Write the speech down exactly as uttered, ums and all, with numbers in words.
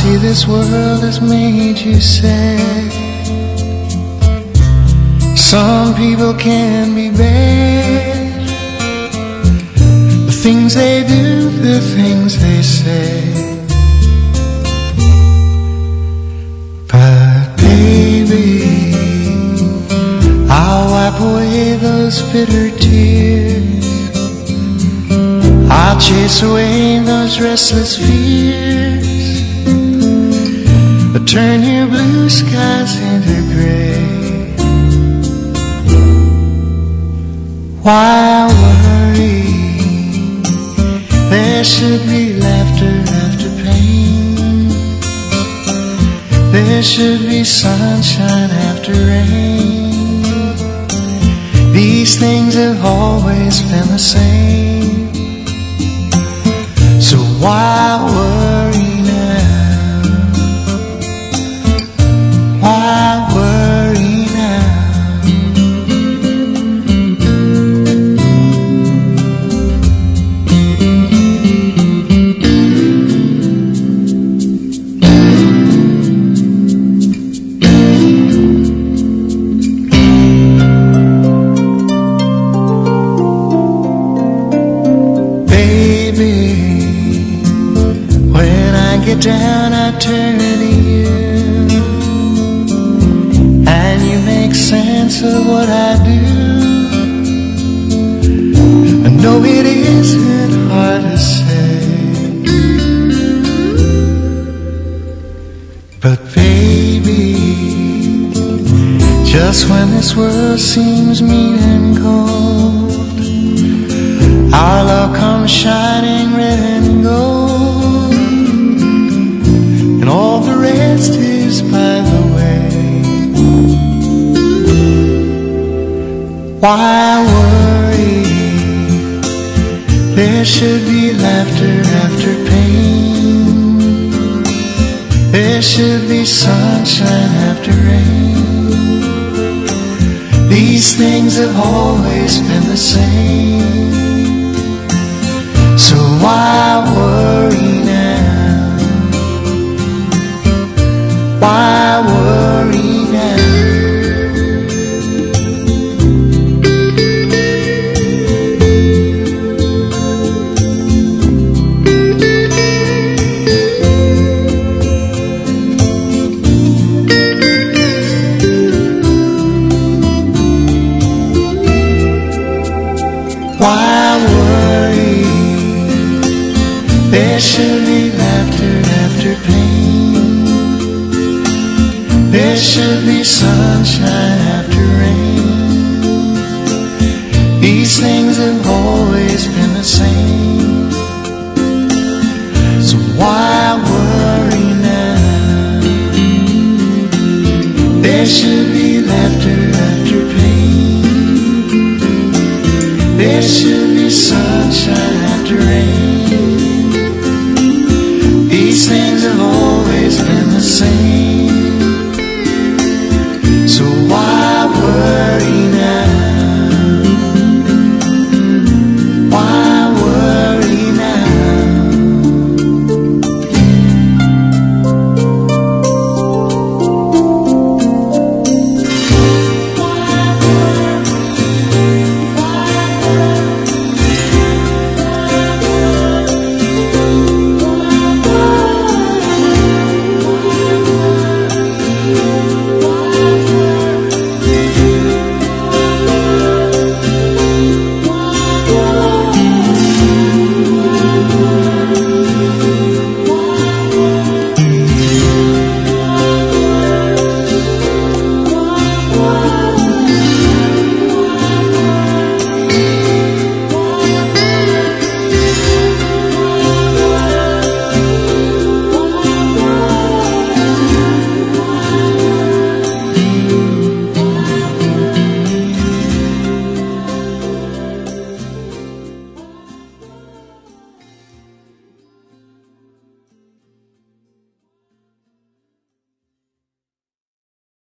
see this world has made you sad. Some people can be bad. The things they do, the things they say. But baby, I'll wipe away those bitter tears. I'll chase away those restless fears. But turn your blue skies into gray. Why worry? There should be laughter after pain. There should be sunshine after rain. These things have always been the same. So why worry now? Why worry now? Get down, I turn to you, and you make sense of what I do. I know it isn't hard to say, but baby, just when this world seems mean and cold, our love comes shining red and gold. All the rest is by the way. Why worry? There should be laughter after pain. There should be sunshine after rain. These things have always been the same. So why worry now? Why worry now? Why worry? There should be laughter after pain. There should be sunshine after rain. These things have always been the same. So why worry now? There should be